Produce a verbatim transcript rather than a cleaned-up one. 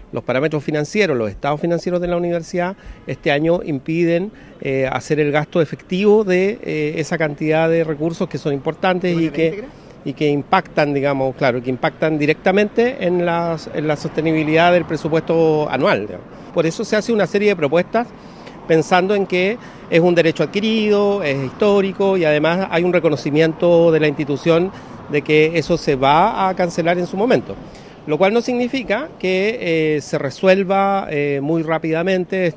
los parámetros financieros, los estados financieros de la universidad este año impiden eh, hacer el gasto efectivo de eh, esa cantidad de recursos que son importantes y que, y que impactan, digamos, claro, que impactan directamente en, las, en la sostenibilidad del presupuesto anual, digamos. Por eso se hace una serie de propuestas pensando en que es un derecho adquirido, es histórico y además hay un reconocimiento de la institución de que eso se va a cancelar en su momento. Lo cual no significa que eh, se resuelva eh, muy rápidamente.